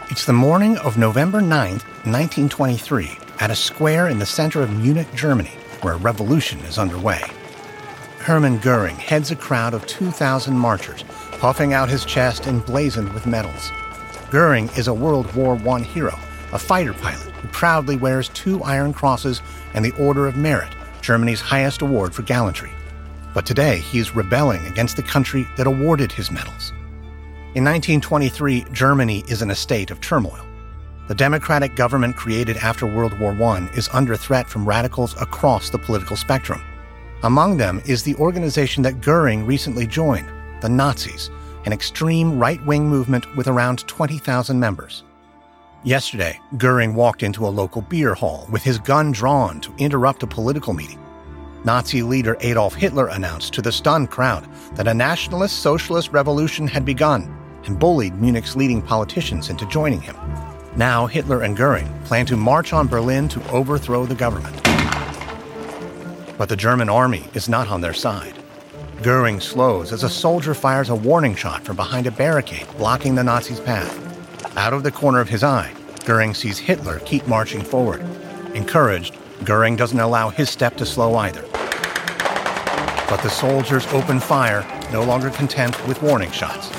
It's the morning of November 9th, 1923, at a square in the center of Munich, Germany, where a revolution is underway. Hermann Goering heads a crowd of 2,000 marchers, puffing out his chest emblazoned with medals. Goering is a World War I hero, a fighter pilot who proudly wears 2 Iron Crosses and the Order of Merit, Germany's highest award for gallantry. But today, he is rebelling against the country that awarded his medals. In 1923, Germany is in a state of turmoil. The democratic government created after World War I is under threat from radicals across the political spectrum. Among them is the organization that Goering recently joined, the Nazis, an extreme right-wing movement with around 20,000 members. Yesterday, Goering walked into a local beer hall with his gun drawn to interrupt a political meeting. Nazi leader Adolf Hitler announced to the stunned crowd that a nationalist socialist revolution had begun and bullied Munich's leading politicians into joining him. Now Hitler and Goering plan to march on Berlin to overthrow the government. But the German army is not on their side. Goering slows as a soldier fires a warning shot from behind a barricade blocking the Nazis' path. Out of the corner of his eye, Goering sees Hitler keep marching forward. Encouraged, Goering doesn't allow his step to slow either. But the soldiers open fire, no longer content with warning shots.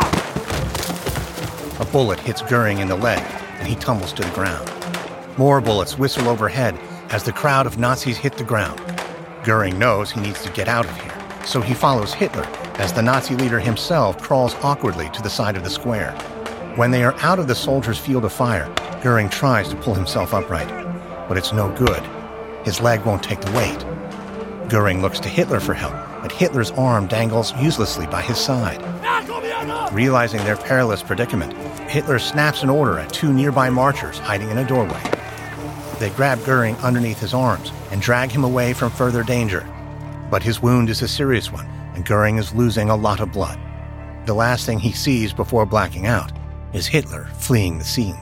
A bullet hits Goering in the leg, and he tumbles to the ground. More bullets whistle overhead as the crowd of Nazis hit the ground. Goering knows he needs to get out of here, so he follows Hitler as the Nazi leader himself crawls awkwardly to the side of the square. When they are out of the soldiers' field of fire, Goering tries to pull himself upright, but it's no good. His leg won't take the weight. Goering looks to Hitler for help, but Hitler's arm dangles uselessly by his side. Realizing their perilous predicament, Hitler snaps an order at 2 nearby marchers hiding in a doorway. They grab Goering underneath his arms and drag him away from further danger. But his wound is a serious one, and Goering is losing a lot of blood. The last thing he sees before blacking out is Hitler fleeing the scene.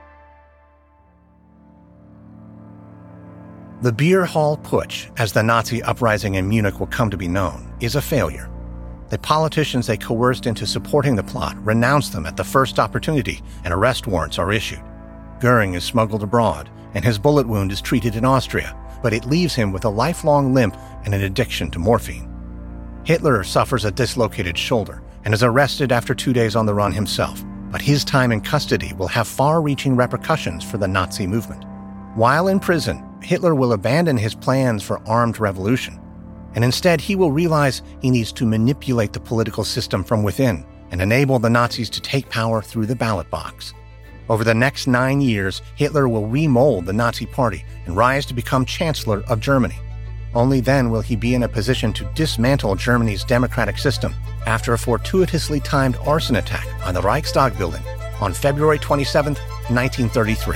The Beer Hall Putsch, as the Nazi uprising in Munich will come to be known, is a failure. The politicians they coerced into supporting the plot renounce them at the first opportunity, and arrest warrants are issued. Goering is smuggled abroad, and his bullet wound is treated in Austria, but it leaves him with a lifelong limp and an addiction to morphine. Hitler suffers a dislocated shoulder and is arrested after 2 days on the run himself, but his time in custody will have far-reaching repercussions for the Nazi movement. While in prison, Hitler will abandon his plans for armed revolution, and instead he will realize he needs to manipulate the political system from within and enable the Nazis to take power through the ballot box. Over the next 9 years, Hitler will remold the Nazi Party and rise to become Chancellor of Germany. Only then will he be in a position to dismantle Germany's democratic system after a fortuitously timed arson attack on the Reichstag building on February 27, 1933.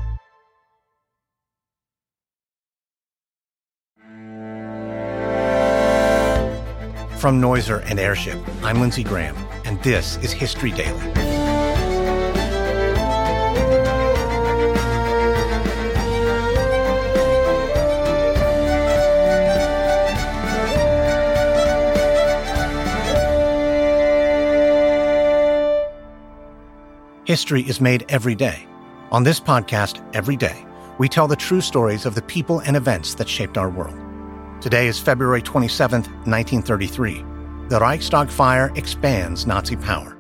From Noiser and Airship, I'm Lindsey Graham, and this is History Daily. History is made every day. On this podcast, every day, we tell the true stories of the people and events that shaped our world. Today is February 27, 1933. The Reichstag fire expands Nazi power.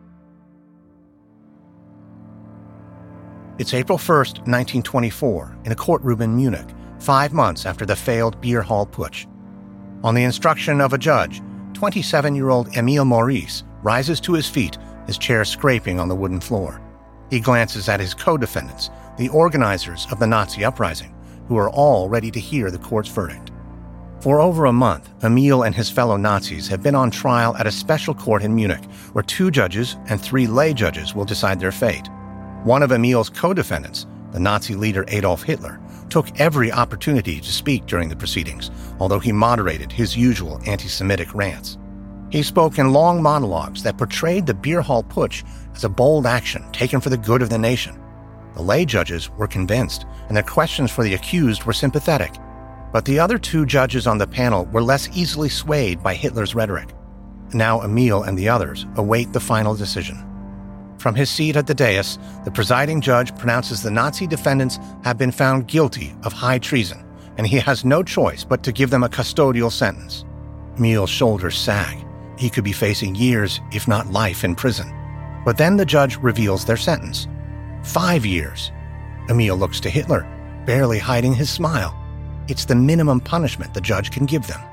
It's April 1st, 1924, in a courtroom in Munich, 5 months after the failed Beer Hall Putsch. On the instruction of a judge, 27-year-old Emil Maurice rises to his feet, his chair scraping on the wooden floor. He glances at his co-defendants, the organizers of the Nazi uprising, who are all ready to hear the court's verdict. For over a month, Emil and his fellow Nazis have been on trial at a special court in Munich, where 2 judges and 3 lay judges will decide their fate. One of Emil's co-defendants, the Nazi leader Adolf Hitler, took every opportunity to speak during the proceedings, although he moderated his usual anti-Semitic rants. He spoke in long monologues that portrayed the Beer Hall Putsch as a bold action taken for the good of the nation. The lay judges were convinced, and their questions for the accused were sympathetic. But the other 2 judges on the panel were less easily swayed by Hitler's rhetoric. Now Emil and the others await the final decision. From his seat at the dais, the presiding judge pronounces the Nazi defendants have been found guilty of high treason, and he has no choice but to give them a custodial sentence. Emil's shoulders sag. He could be facing years, if not life, in prison. But then the judge reveals their sentence. 5 years. Emil looks to Hitler, barely hiding his smile. It's the minimum punishment the judge can give them.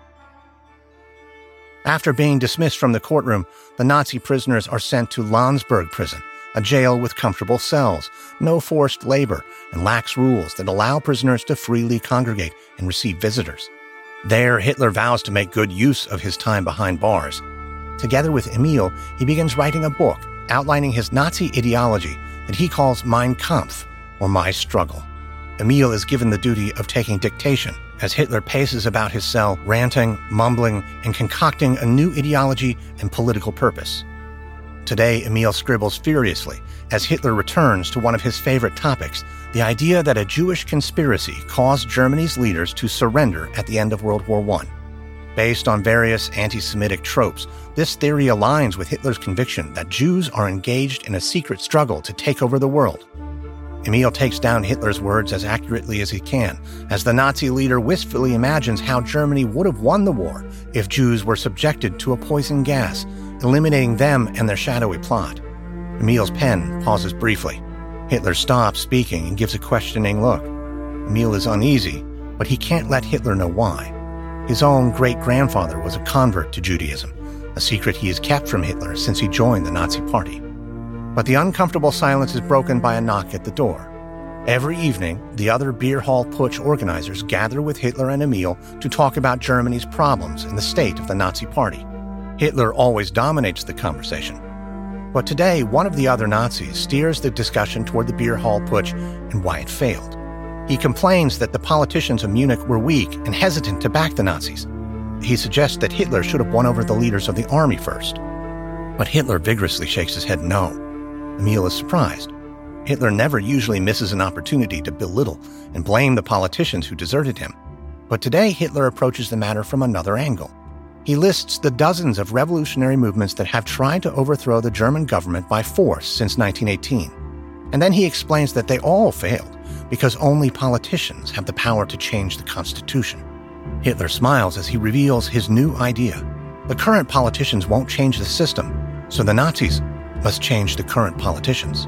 After being dismissed from the courtroom, the Nazi prisoners are sent to Landsberg prison, a jail with comfortable cells, no forced labor, and lax rules that allow prisoners to freely congregate and receive visitors. There, Hitler vows to make good use of his time behind bars. Together with Emil, he begins writing a book outlining his Nazi ideology that he calls Mein Kampf, or My Struggle. Emil is given the duty of taking dictation as Hitler paces about his cell, ranting, mumbling, and concocting a new ideology and political purpose. Today, Emil scribbles furiously as Hitler returns to one of his favorite topics, the idea that a Jewish conspiracy caused Germany's leaders to surrender at the end of World War I. Based on various anti-Semitic tropes, this theory aligns with Hitler's conviction that Jews are engaged in a secret struggle to take over the world. Emil takes down Hitler's words as accurately as he can, as the Nazi leader wistfully imagines how Germany would have won the war if Jews were subjected to a poison gas, eliminating them and their shadowy plot. Emil's pen pauses briefly. Hitler stops speaking and gives a questioning look. Emil is uneasy, but he can't let Hitler know why. His own great-grandfather was a convert to Judaism, a secret he has kept from Hitler since he joined the Nazi Party. But the uncomfortable silence is broken by a knock at the door. Every evening, the other beer hall putsch organizers gather with Hitler and Emil to talk about Germany's problems and the state of the Nazi Party. Hitler always dominates the conversation. But today, one of the other Nazis steers the discussion toward the beer hall putsch and why it failed. He complains that the politicians of Munich were weak and hesitant to back the Nazis. He suggests that Hitler should have won over the leaders of the army first. But Hitler vigorously shakes his head no. Emil is surprised. Hitler never usually misses an opportunity to belittle and blame the politicians who deserted him. But today, Hitler approaches the matter from another angle. He lists the dozens of revolutionary movements that have tried to overthrow the German government by force since 1918. And then he explains that they all failed because only politicians have the power to change the Constitution. Hitler smiles as he reveals his new idea. The current politicians won't change the system, so the Nazis must change the current politicians.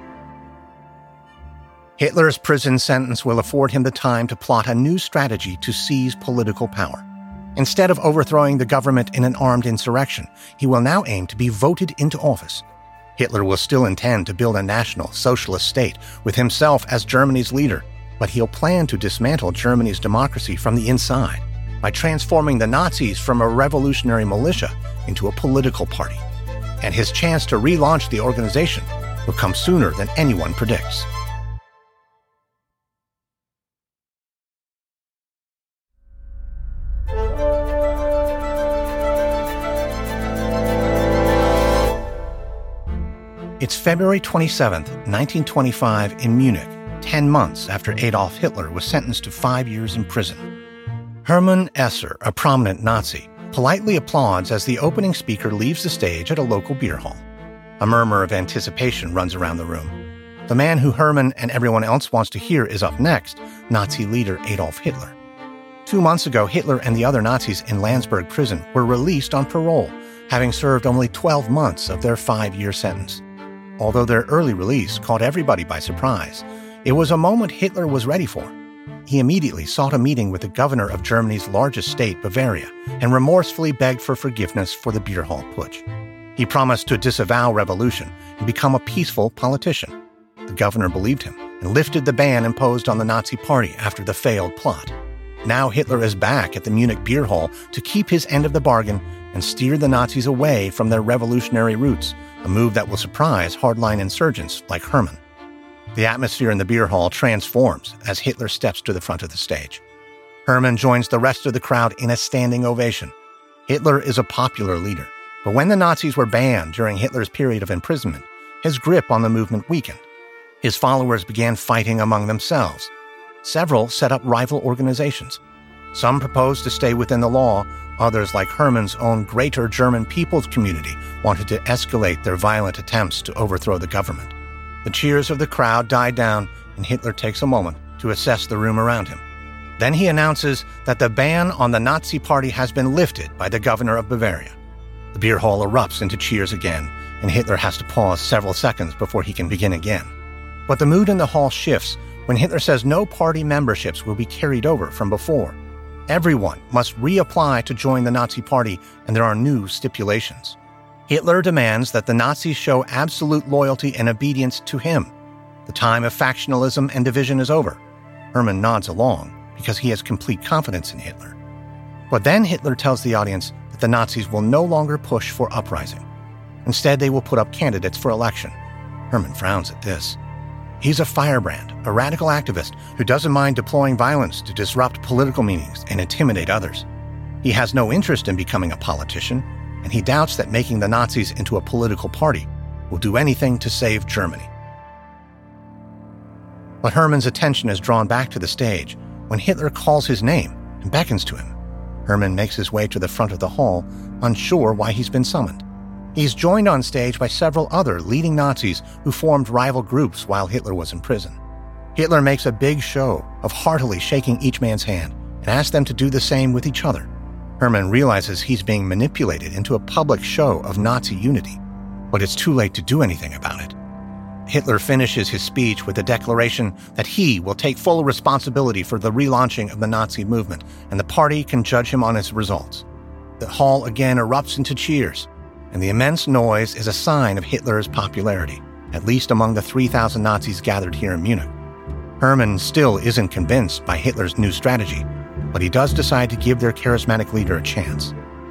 Hitler's prison sentence will afford him the time to plot a new strategy to seize political power. Instead of overthrowing the government in an armed insurrection, he will now aim to be voted into office. Hitler will still intend to build a national socialist state with himself as Germany's leader, but he'll plan to dismantle Germany's democracy from the inside by transforming the Nazis from a revolutionary militia into a political party. And his chance to relaunch the organization will come sooner than anyone predicts. It's February 27, 1925, in Munich, 10 months after Adolf Hitler was sentenced to 5 years in prison. Hermann Esser, a prominent Nazi, politely applauds as the opening speaker leaves the stage at a local beer hall. A murmur of anticipation runs around the room. The man who Hermann and everyone else wants to hear is up next, Nazi leader Adolf Hitler. 2 months ago, Hitler and the other Nazis in Landsberg prison were released on parole, having served only 12 months of their 5-year sentence. Although their early release caught everybody by surprise, it was a moment Hitler was ready for. He immediately sought a meeting with the governor of Germany's largest state, Bavaria, and remorsefully begged for forgiveness for the beer hall putsch. He promised to disavow revolution and become a peaceful politician. The governor believed him and lifted the ban imposed on the Nazi Party after the failed plot. Now Hitler is back at the Munich beer hall to keep his end of the bargain and steer the Nazis away from their revolutionary roots, a move that will surprise hardline insurgents like Hermann. The atmosphere in the beer hall transforms as Hitler steps to the front of the stage. Hermann joins the rest of the crowd in a standing ovation. Hitler is a popular leader, but when the Nazis were banned during Hitler's period of imprisonment, his grip on the movement weakened. His followers began fighting among themselves. Several set up rival organizations. Some proposed to stay within the law. Others, like Hermann's own Greater German People's Community, wanted to escalate their violent attempts to overthrow the government. The cheers of the crowd died down, and Hitler takes a moment to assess the room around him. Then he announces that the ban on the Nazi Party has been lifted by the governor of Bavaria. The beer hall erupts into cheers again, and Hitler has to pause several seconds before he can begin again. But the mood in the hall shifts when Hitler says no party memberships will be carried over from before. Everyone must reapply to join the Nazi Party, and there are new stipulations. Hitler demands that the Nazis show absolute loyalty and obedience to him. The time of factionalism and division is over. Hermann nods along because he has complete confidence in Hitler. But then Hitler tells the audience that the Nazis will no longer push for uprising. Instead, they will put up candidates for election. Hermann frowns at this. He's a firebrand, a radical activist who doesn't mind deploying violence to disrupt political meetings and intimidate others. He has no interest in becoming a politician, and he doubts that making the Nazis into a political party will do anything to save Germany. But Hermann's attention is drawn back to the stage when Hitler calls his name and beckons to him. Hermann makes his way to the front of the hall, unsure why he's been summoned. He's joined on stage by several other leading Nazis who formed rival groups while Hitler was in prison. Hitler makes a big show of heartily shaking each man's hand and asks them to do the same with each other. Hermann realizes he's being manipulated into a public show of Nazi unity, but it's too late to do anything about it. Hitler finishes his speech with a declaration that he will take full responsibility for the relaunching of the Nazi movement, and the party can judge him on its results. The hall again erupts into cheers, and the immense noise is a sign of Hitler's popularity, at least among the 3,000 Nazis gathered here in Munich. Hermann still isn't convinced by Hitler's new strategy, but he does decide to give their charismatic leader a chance.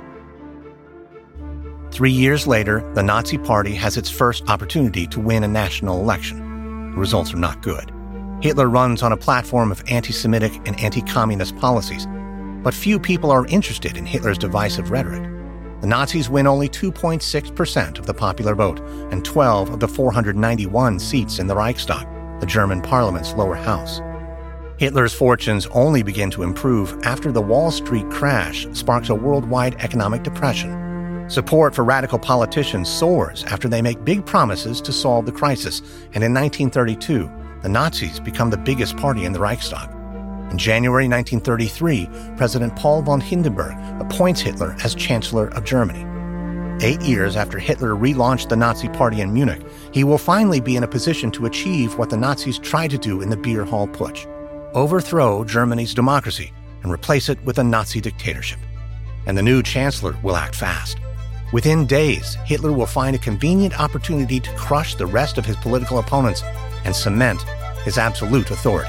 3 years later, the Nazi Party has its first opportunity to win a national election. The results are not good. Hitler runs on a platform of anti-Semitic and anti-communist policies, but few people are interested in Hitler's divisive rhetoric. The Nazis win only 2.6% of the popular vote and 12 of the 491 seats in the Reichstag, the German parliament's lower house. Hitler's fortunes only begin to improve after the Wall Street crash sparks a worldwide economic depression. Support for radical politicians soars after they make big promises to solve the crisis, and in 1932, the Nazis become the biggest party in the Reichstag. In January 1933, President Paul von Hindenburg appoints Hitler as Chancellor of Germany. 8 years after Hitler relaunched the Nazi Party in Munich, he will finally be in a position to achieve what the Nazis tried to do in the beer hall putsch: overthrow Germany's democracy and replace it with a Nazi dictatorship. And the new chancellor will act fast. Within days, Hitler will find a convenient opportunity to crush the rest of his political opponents and cement his absolute authority.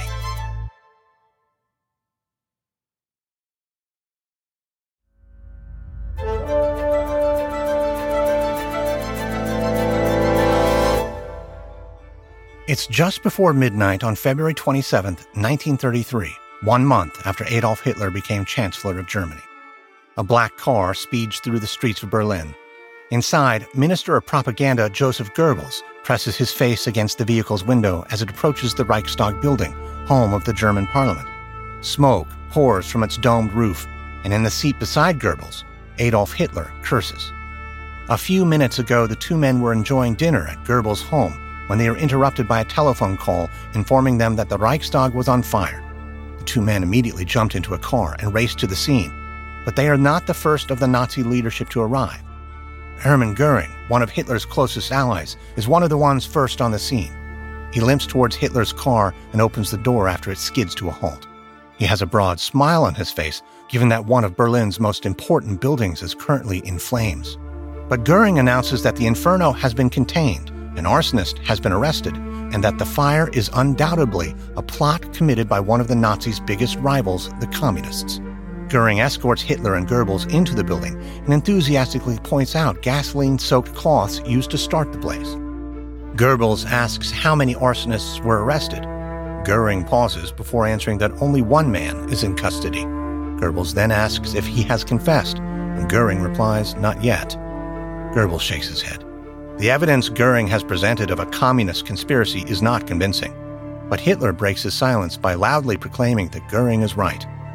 It's just before midnight on February 27, 1933, 1 month after Adolf Hitler became Chancellor of Germany. A black car speeds through the streets of Berlin. Inside, Minister of Propaganda Joseph Goebbels presses his face against the vehicle's window as it approaches the Reichstag building, home of the German parliament. Smoke pours from its domed roof, and in the seat beside Goebbels, Adolf Hitler curses. A few minutes ago, the two men were enjoying dinner at Goebbels' home when they were interrupted by a telephone call informing them that the Reichstag was on fire. The two men immediately jumped into a car and raced to the scene, but they are not the first of the Nazi leadership to arrive. Hermann Goering, one of Hitler's closest allies, is one of the ones first on the scene. He limps towards Hitler's car and opens the door after it skids to a halt. He has a broad smile on his face, given that one of Berlin's most important buildings is currently in flames. But Goering announces that the inferno has been contained, an arsonist has been arrested, and that the fire is undoubtedly a plot committed by one of the Nazis' biggest rivals, the Communists. Goering escorts Hitler and Goebbels into the building and enthusiastically points out gasoline-soaked cloths used to start the blaze. Goebbels asks how many arsonists were arrested. Goering pauses before answering that only one man is in custody. Goebbels then asks if he has confessed, and Goering replies, not yet. Goebbels shakes his head. The evidence Goering has presented of a communist conspiracy is not convincing, but Hitler breaks his silence by loudly proclaiming that Goering is right.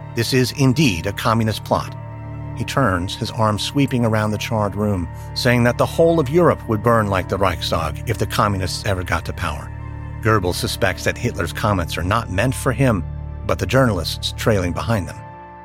This is indeed a communist plot. He turns, his arm sweeping around the charred room, saying that the whole of Europe would burn like the Reichstag if the communists ever got to power. Goebbels suspects that Hitler's comments are not meant for him, but the journalists trailing behind them.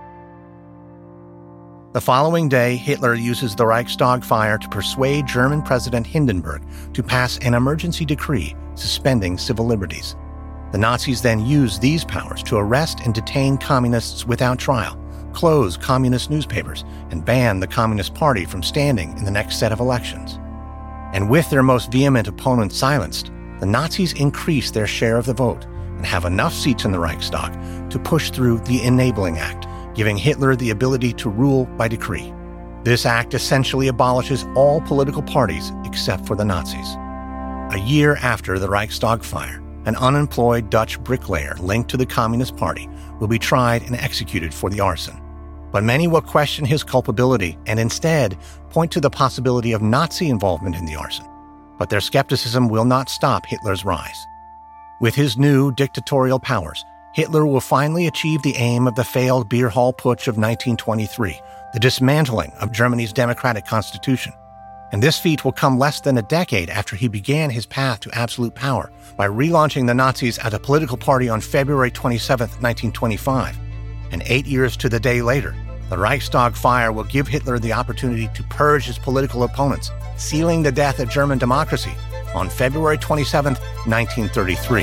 The following day, Hitler uses the Reichstag fire to persuade German President Hindenburg to pass an emergency decree suspending civil liberties. The Nazis then use these powers to arrest and detain communists without trial, close communist newspapers, and ban the Communist Party from standing in the next set of elections. And with their most vehement opponents silenced, the Nazis increase their share of the vote and have enough seats in the Reichstag to push through the Enabling Act, giving Hitler the ability to rule by decree. This act essentially abolishes all political parties except for the Nazis. A year after the Reichstag fire, an unemployed Dutch bricklayer linked to the Communist Party will be tried and executed for the arson. But many will question his culpability and instead point to the possibility of Nazi involvement in the arson. But their skepticism will not stop Hitler's rise. With his new dictatorial powers, Hitler will finally achieve the aim of the failed Beer Hall Putsch of 1923, the dismantling of Germany's democratic constitution. And this feat will come less than a decade after he began his path to absolute power by relaunching the Nazis as a political party on February 27, 1925. And 8 years to the day later, the Reichstag fire will give Hitler the opportunity to purge his political opponents, sealing the death of German democracy on February 27, 1933.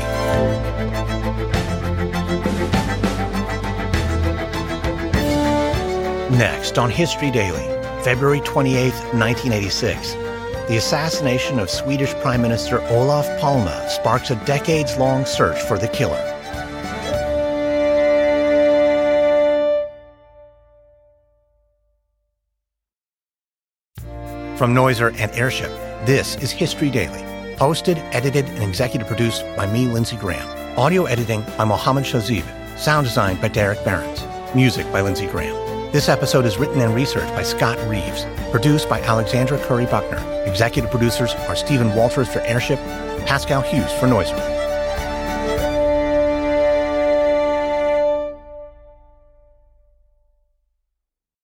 Next on History Daily, February 28, 1986, the assassination of Swedish Prime Minister Olof Palme sparks a decades-long search for the killer. From Noiser and Airship, this is History Daily, hosted, edited, and executive produced by me, Lindsey Graham. Audio editing by Mohammed Shazib. Sound design by Derek Behrens. Music by Lindsey Graham. This episode is written and researched by Scott Reeves, produced by Alexandra Curry-Buckner. Executive producers are Stephen Walters for Airship and Pascal Hughes for Noiser.